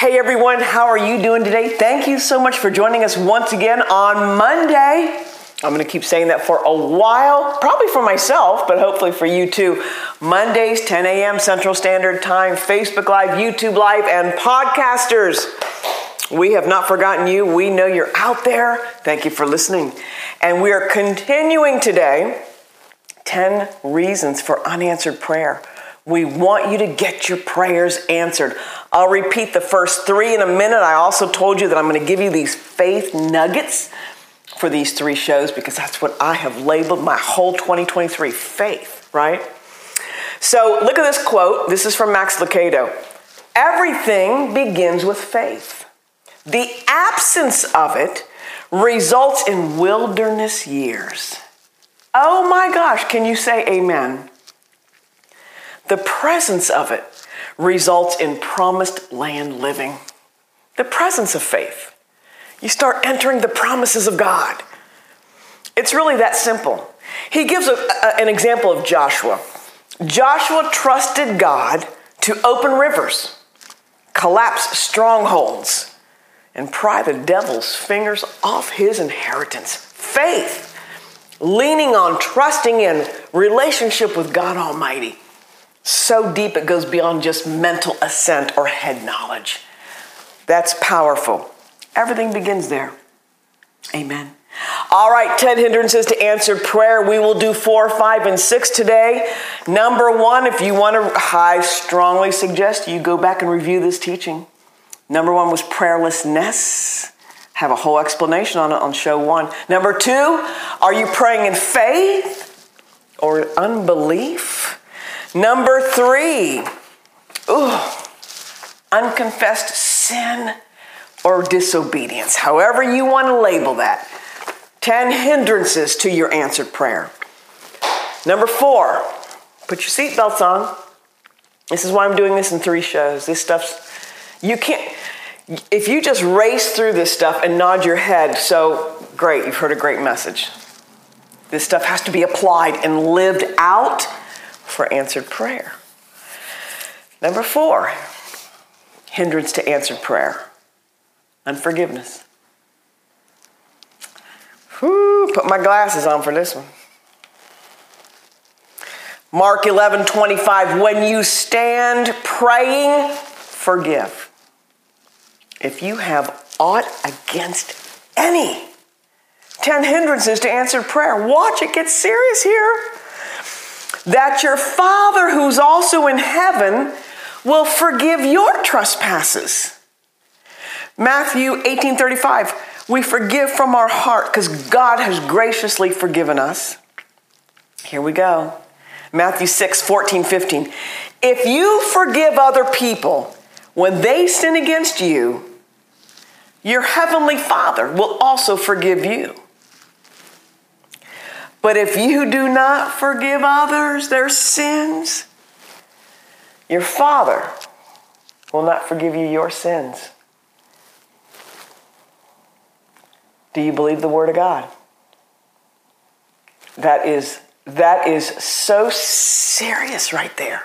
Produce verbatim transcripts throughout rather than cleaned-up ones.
Hey everyone, how are you doing today? Thank you so much for joining us once again on Monday. I'm going to keep saying that for a while, probably for myself, but hopefully for you too. Mondays, ten a.m. Central Standard Time, Facebook Live, YouTube Live, and podcasters. We have not forgotten you. We know you're out there. Thank you for listening. And we are continuing today, ten reasons for unanswered prayer. We want you to get your prayers answered. I'll repeat the first three in a minute. I also told you that I'm going to give you these faith nuggets for these three shows because that's what I have labeled my whole twenty twenty-three, faith, right? So look at this quote. This is from Max Lucado. Everything begins with faith. The absence of it results in wilderness years. Oh my gosh, can you say amen? The presence of it results in promised land living. The presence of faith. You start entering the promises of God. It's really that simple. He gives a, a, an example of Joshua. Joshua trusted God to open rivers, collapse strongholds, and pry the devil's fingers off his inheritance. Faith, leaning on, trusting in relationship with God Almighty. So deep it goes beyond just mental assent or head knowledge. That's powerful. Everything begins there. Amen. All right, ten hindrances to answered prayer. We will do four, five, and six today. Number one, if you want to, I strongly suggest you go back and review this teaching. Number one was prayerlessness. Have a whole explanation on it on show one. Number two, are you praying in faith or unbelief? Number three, ooh, unconfessed sin or disobedience. However you want to label that. Ten hindrances to your answered prayer. Number four, put your seatbelts on. This is why I'm doing this in three shows. This stuff's, you can't, if you just race through this stuff and nod your head, so great, you've heard a great message. This stuff has to be applied and lived out for answered prayer. Number four, hindrance to answered prayer, unforgiveness. Whew, put my glasses on for this one. Mark eleven twenty-five, when you stand praying, forgive. If you have aught against any. Ten hindrances to answered prayer. Watch, it gets serious here. That your Father who's also in heaven will forgive your trespasses. Matthew eighteen thirty-five, we forgive from our heart because God has graciously forgiven us. Here we go. Matthew six fourteen fifteen, if you forgive other people when they sin against you, your heavenly Father will also forgive you. But if you do not forgive others their sins, your Father will not forgive you your sins. Do you believe the Word of God? That is, that is so serious right there.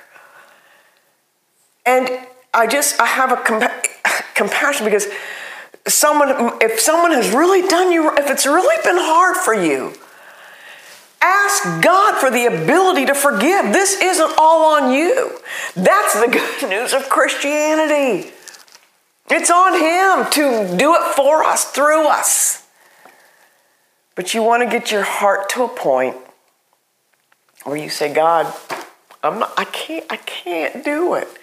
And I just, I have a compa- compassion because someone, if someone has really done you, if it's really been hard for you, ask God for the ability to forgive. This isn't all on you. That's the good news of Christianity. It's on Him to do it for us, through us. But you want to get your heart to a point where you say, God, I'm not, I can't, I can't do it.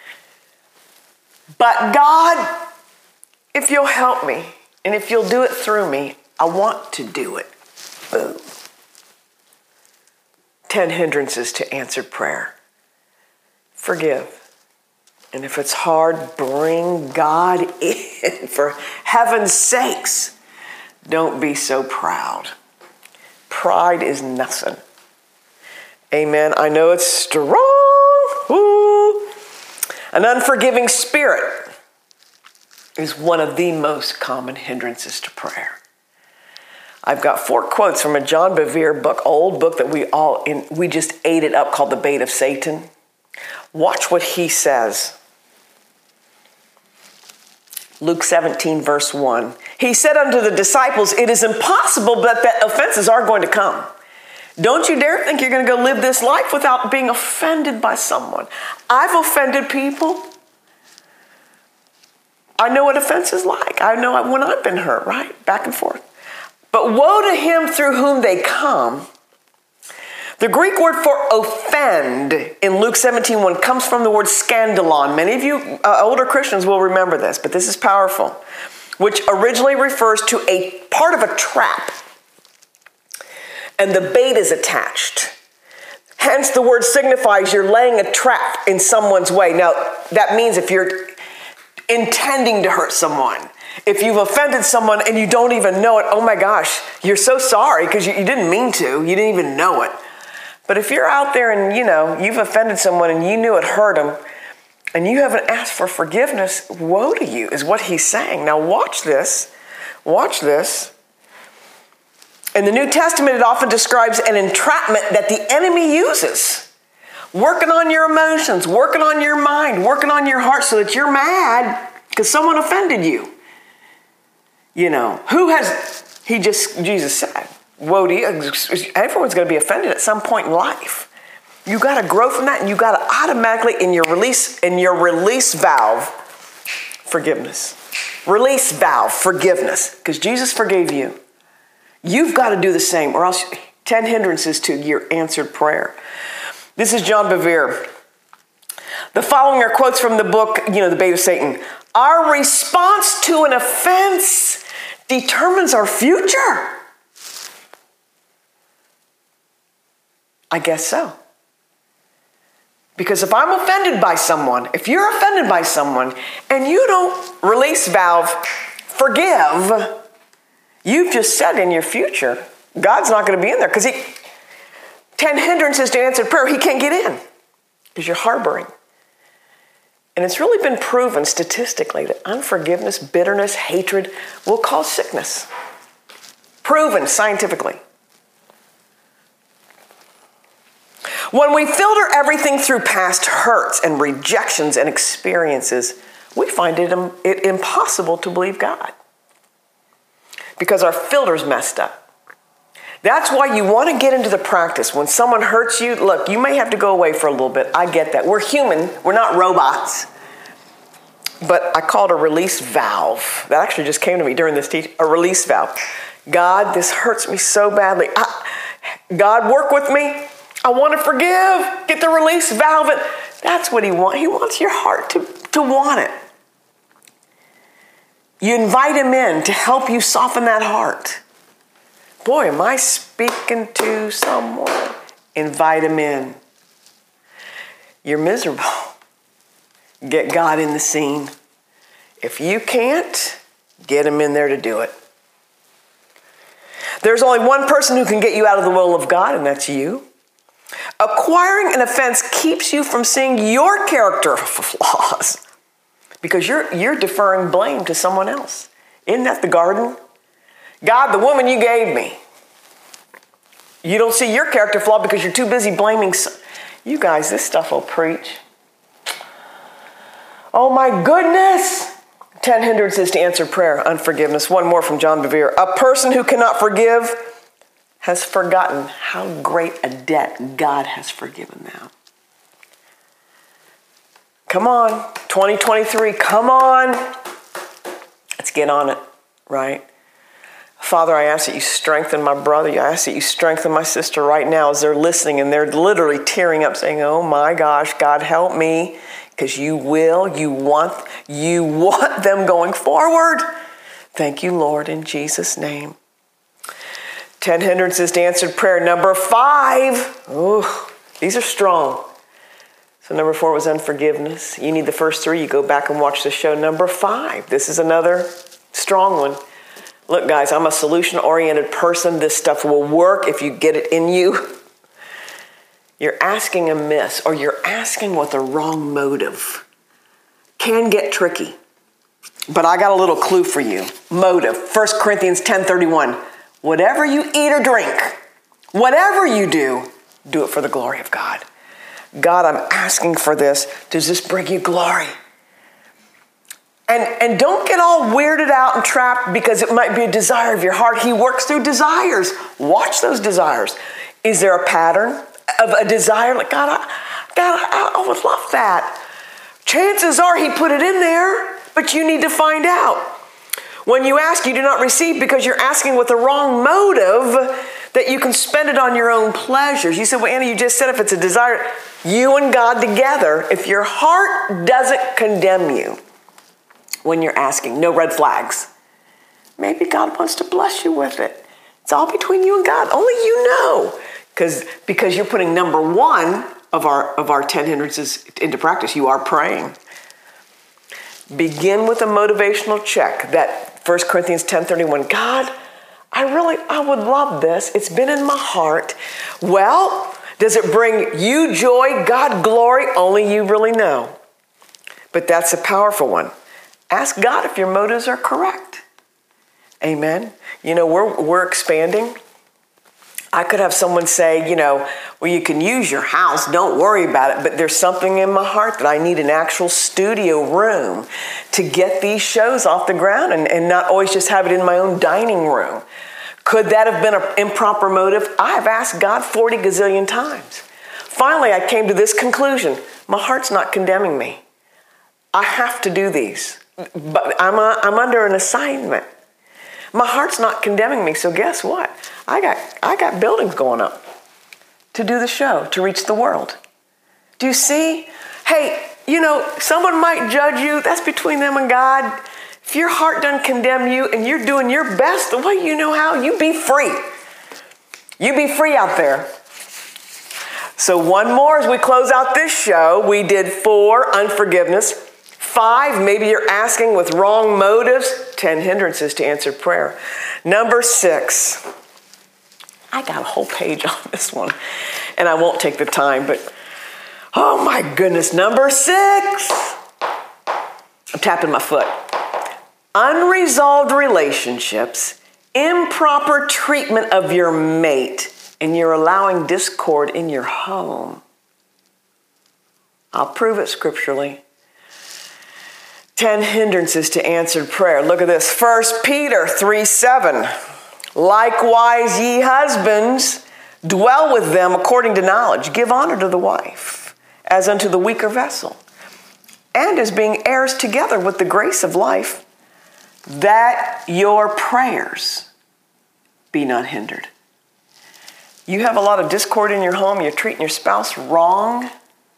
But God, if you'll help me, and if you'll do it through me, I want to do it. Boom. Ten hindrances to answered prayer. Forgive. And if it's hard, bring God in. For heaven's sakes, don't be so proud. Pride is nothing. Amen. I know it's strong. Ooh. An unforgiving spirit is one of the most common hindrances to prayer. I've got four quotes from a John Bevere book, old book that we all in, we just ate it up, called The Bait of Satan. Watch what he says. Luke seventeen, verse one. He said unto the disciples, it is impossible that the offenses are going to come. Don't you dare think you're going to go live this life without being offended by someone. I've offended people. I know what offense is like. I know when I've been hurt, right? Back and forth. But woe to him through whom they come. The Greek word for offend in Luke seventeen one comes from the word scandalon. Many of you uh, older Christians will remember this, but this is powerful, which originally refers to a part of a trap, and the bait is attached. Hence, the word signifies you're laying a trap in someone's way. Now, that means if you're intending to hurt someone, if you've offended someone and you don't even know it, oh my gosh, you're so sorry because you, you didn't mean to, you didn't even know it. But if you're out there and, you know, you've offended someone and you knew it hurt them and you haven't asked for forgiveness, woe to you is what he's saying. Now watch this. Watch this. In the New Testament, it often describes an entrapment that the enemy uses. Working on your emotions, working on your mind, working on your heart so that you're mad because someone offended you. You know, who has, he just, Jesus said, woe to you. Everyone's going to be offended at some point in life. You got to grow from that, and you got to automatically, in your release, in your release valve, forgiveness. Release valve, forgiveness, because Jesus forgave you. You've got to do the same, or else ten hindrances to your answered prayer. This is John Bevere. The following are quotes from the book, you know, The Bait of Satan. Our response to an offense determines our future. I guess so. Because if I'm offended by someone, if you're offended by someone, and you don't release valve, forgive, you've just said in your future, God's not going to be in there. Because he, ten hindrances to answered prayer, he can't get in. Because you're harboring. And it's really been proven statistically that unforgiveness, bitterness, hatred will cause sickness. Proven scientifically. When we filter everything through past hurts and rejections and experiences, we find it, it impossible to believe God. Because our filter's messed up. That's why you want to get into the practice. When someone hurts you, look, you may have to go away for a little bit. I get that. We're human. We're not robots. But I call it a release valve. That actually just came to me during this teaching. A release valve. God, this hurts me so badly. I, God, work with me. I want to forgive. Get the release valve. That's what he wants. He wants your heart to, to want it. You invite him in to help you soften that heart. Boy, am I speaking to someone. Invite him in. You're miserable. Get God in the scene. If you can't, get him in there to do it. There's only one person who can get you out of the will of God, and that's you. Acquiring an offense keeps you from seeing your character flaws because you're, you're deferring blame to someone else. Isn't that the garden? God, the woman you gave me. You don't see your character flaw because you're too busy blaming. So- you guys, this stuff will preach. Oh my goodness. Ten hindrances to answer prayer, unforgiveness. One more from John Bevere. A person who cannot forgive has forgotten how great a debt God has forgiven them. Come on, twenty twenty-three, come on. Let's get on it, right? Father, I ask that you strengthen my brother. I ask that you strengthen my sister right now as they're listening and they're literally tearing up saying, oh my gosh, God help me. Because you will, you want, you want them going forward. Thank you, Lord, in Jesus' name. Ten hindrances to answered prayer. Number five. Ooh, these are strong. So number four was unforgiveness. You need the first three. You go back and watch the show. Number five. This is another strong one. Look, guys, I'm a solution-oriented person. This stuff will work if you get it in you. You're asking amiss, or you're asking with the wrong motive. Can get tricky. But I got a little clue for you. Motive. First Corinthians ten thirty-one. Whatever you eat or drink, whatever you do, do it for the glory of God. God, I'm asking for this. Does this bring you glory? And, and don't get all weirded out and trapped because it might be a desire of your heart. He works through desires. Watch those desires. Is there a pattern of a desire? Like, God, I, God, I, I would love that. Chances are he put it in there, but you need to find out. When you ask, you do not receive because you're asking with the wrong motive that you can spend it on your own pleasures. You said, well, Anna, you just said if it's a desire, you and God together, if your heart doesn't condemn you when you're asking, no red flags, maybe God wants to bless you with it. It's all between you and God. Only you know. Because because you're putting number one of our of our ten hindrances into practice. You are praying. Begin with a motivational check. That First Corinthians ten thirty-one. God, I really, I would love this. It's been in my heart. Well, does it bring you joy, God glory? Only you really know. But that's a powerful one. Ask God if your motives are correct. Amen. You know, we're we're expanding. I could have someone say, you know, well, you can use your house. Don't worry about it. But there's something in my heart that I need an actual studio room to get these shows off the ground and, and not always just have it in my own dining room. Could that have been an improper motive? I've asked God forty gazillion times. Finally, I came to this conclusion. My heart's not condemning me. I have to do these. But I'm, a, I'm under an assignment. My heart's not condemning me, so guess what? I got I got buildings going up to do the show, to reach the world. Do you see? Hey, you know, someone might judge you. That's between them and God. If your heart doesn't condemn you and you're doing your best the way you know how, you be free. You be free out there. So one more as we close out this show. We did four, unforgiveness. Five, maybe you're asking with wrong motives. Ten hindrances to answered prayer. Number six. I got a whole page on this one, and I won't take the time, but oh my goodness. Number six. I'm tapping my foot. Unresolved relationships, improper treatment of your mate, and you're allowing discord in your home. I'll prove it scripturally. Ten hindrances to answered prayer. Look at this. First Peter three seven. Likewise, ye husbands, dwell with them according to knowledge. Give honor to the wife, as unto the weaker vessel, and as being heirs together with the grace of life, that your prayers be not hindered. You have a lot of discord in your home. You're treating your spouse wrong.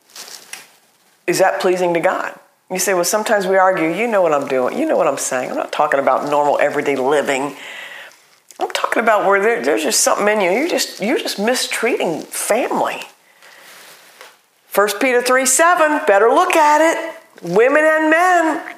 Is that pleasing to God? You say, well, sometimes we argue. You know what I'm doing. You know what I'm saying. I'm not talking about normal everyday living. I'm talking about where there, there's just something in you. You're just, you're just mistreating family. First Peter three seven, better look at it. Women and men.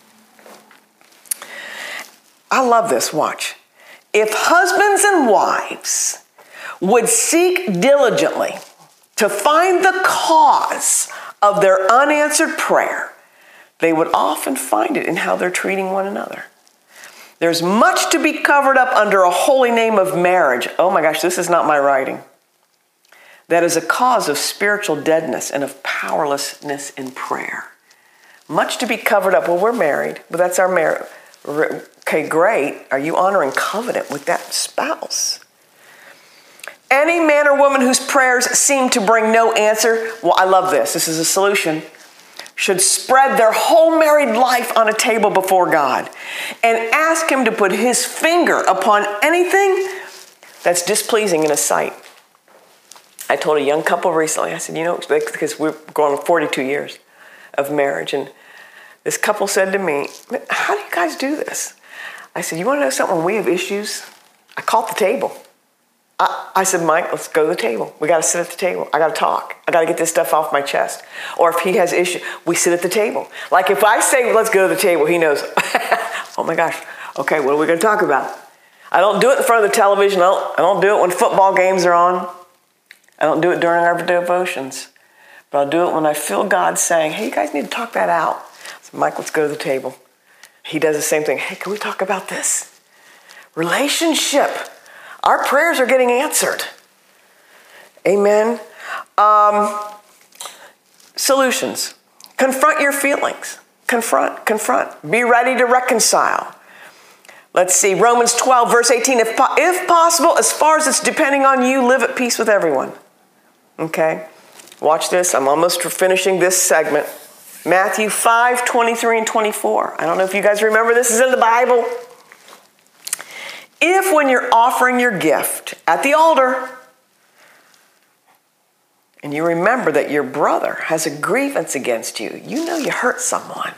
I love this. Watch. If husbands and wives would seek diligently to find the cause of their unanswered prayer, they would often find it in how they're treating one another. There's much to be covered up under a holy name of marriage. Oh my gosh, this is not my writing. That is a cause of spiritual deadness and of powerlessness in prayer. Much to be covered up. Well, we're married, but that's our marriage. Okay, great. Are you honoring covenant with that spouse? Any man or woman whose prayers seem to bring no answer, well, I love this. This is a solution. Should spread their whole married life on a table before God and ask him to put his finger upon anything that's displeasing in his sight. I told a young couple recently, I said, you know, because we're going on forty-two years of marriage, and this couple said to me, how do you guys do this? I said, you want to know something? When we have issues, I call at the table. I, I said, Mike, let's go to the table. We got to sit at the table. I got to talk. I got to get this stuff off my chest. Or if he has issues, we sit at the table. Like if I say, let's go to the table, he knows, oh my gosh, okay, what are we going to talk about? I don't do it in front of the television. I don't, I don't do it when football games are on. I don't do it during our devotions. But I'll do it when I feel God saying, hey, you guys need to talk that out. I said, Mike, let's go to the table. He does the same thing. Hey, can we talk about this? Relationship. Our prayers are getting answered. Amen. Um, solutions. Confront your feelings. confront, confront. Be ready to reconcile. Let's see, Romans twelve, verse eighteen. If, if possible, as far as it's depending on you, live at peace with everyone. Okay? Watch this. I'm almost finishing this segment. Matthew five, twenty-three and twenty-four. I don't know if you guys remember this is in the Bible. If when you're offering your gift at the altar, and you remember that your brother has a grievance against you, you know you hurt someone,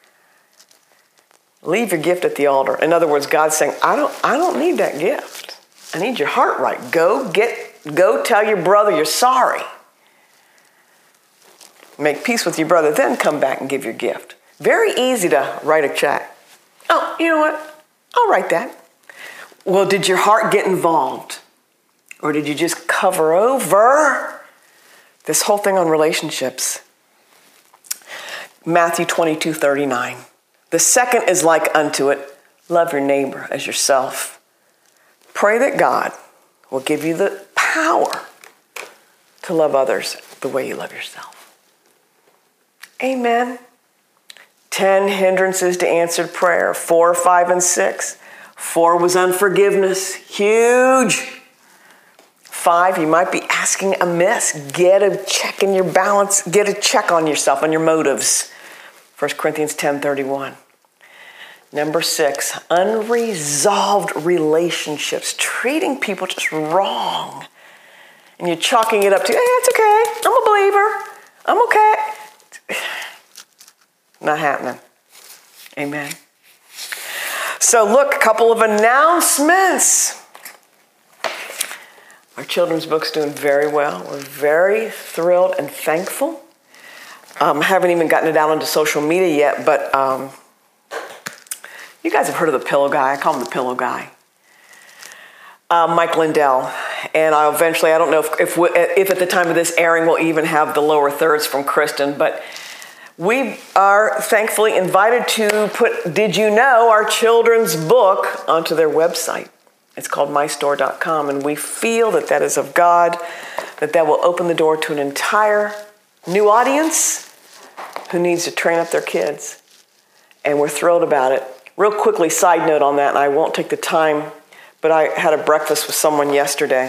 leave your gift at the altar. In other words, God's saying, I don't, I don't need that gift. I need your heart right. Go get, go tell your brother you're sorry. Make peace with your brother, then come back and give your gift. Very easy to write a check. Oh, you know what? I'll write that. Well, did your heart get involved? Or did you just cover over this whole thing on relationships? Matthew twenty-two, thirty-nine. The second is like unto it, love your neighbor as yourself. Pray that God will give you the power to love others the way you love yourself. Amen. Ten hindrances to answered prayer, four, five, and six. Four was unforgiveness, huge. Five, you might be asking amiss. Get a check in your balance, get a check on yourself, on your motives. First Corinthians ten, thirty-one. Number six, unresolved relationships, treating people just wrong. And you're chalking it up to, hey, it's okay, I'm a believer, I'm okay. Not happening. Amen. So look, a couple of announcements. Our children's book's doing very well. We're very thrilled and thankful. Um, haven't even gotten it out onto social media yet, but um, you guys have heard of the Pillow Guy. I call him the Pillow Guy. Uh, Mike Lindell. And I'll eventually, I don't know if, if, we, if at the time of this airing we'll even have the lower thirds from Kristen, but we are thankfully invited to put Did You Know, our children's book, onto their website. It's called my store dot com, and we feel that that is of God, that that will open the door to an entire new audience who needs to train up their kids. And we're thrilled about it. Real quickly, side note on that, and I won't take the time, but I had a breakfast with someone yesterday.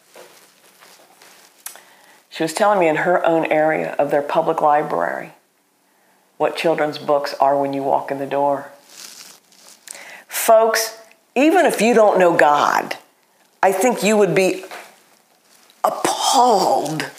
She was telling me in her own area of their public library what children's books are when you walk in the door. Folks, even if you don't know God, I think you would be appalled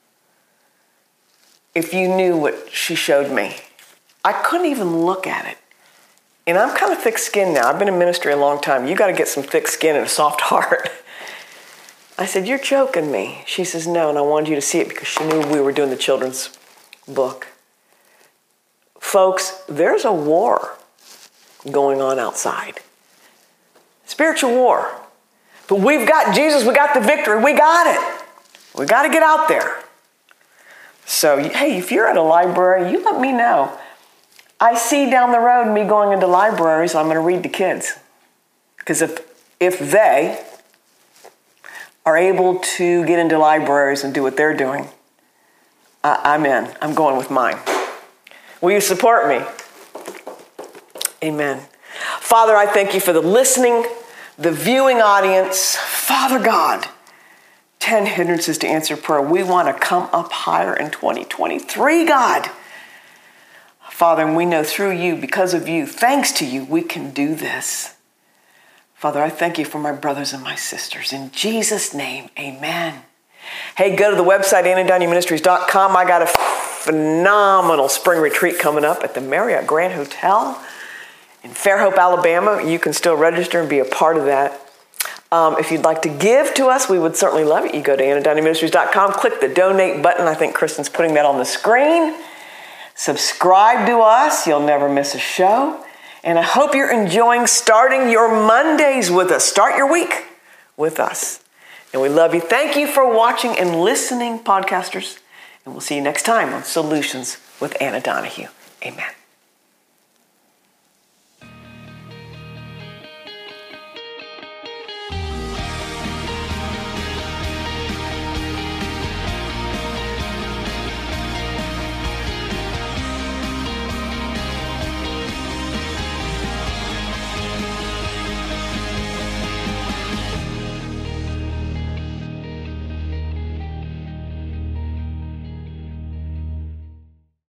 if you knew what she showed me. I couldn't even look at it. And I'm kind of thick-skinned now. I've been in ministry a long time. You got to get some thick skin and a soft heart. I said, you're joking me. She says, no, and I wanted you to see it because she knew we were doing the children's book. Folks, there's a war going on outside. Spiritual war. But we've got Jesus, we got the victory, we got it. We got to get out there. So, hey, if you're at a library, you let me know. I see down the road me going into libraries, I'm going to read to kids. Because if, if they are able to get into libraries and do what they're doing, I, I'm in. I'm going with mine. Will you support me? Amen. Father, I thank you for the listening, the viewing audience. Father God, ten hindrances to answer prayer. We want to come up higher in twenty twenty-three, God. Father, and we know through you, because of you, thanks to you, we can do this. Father, I thank you for my brothers and my sisters. In Jesus' name, amen. Hey, go to the website, anhedonia ministries dot com. I got a phenomenal spring retreat coming up at the Marriott Grand Hotel in Fairhope, Alabama. You can still register and be a part of that. Um, if you'd like to give to us, we would certainly love it. You go to anhedonia ministries dot com, click the donate button. I think Kristen's putting that on the screen. Subscribe to us. You'll never miss a show. And I hope you're enjoying starting your Mondays with us. Start your week with us. And we love you. Thank you for watching and listening, podcasters. And we'll see you next time on Solutions with Anna Donahue. Amen.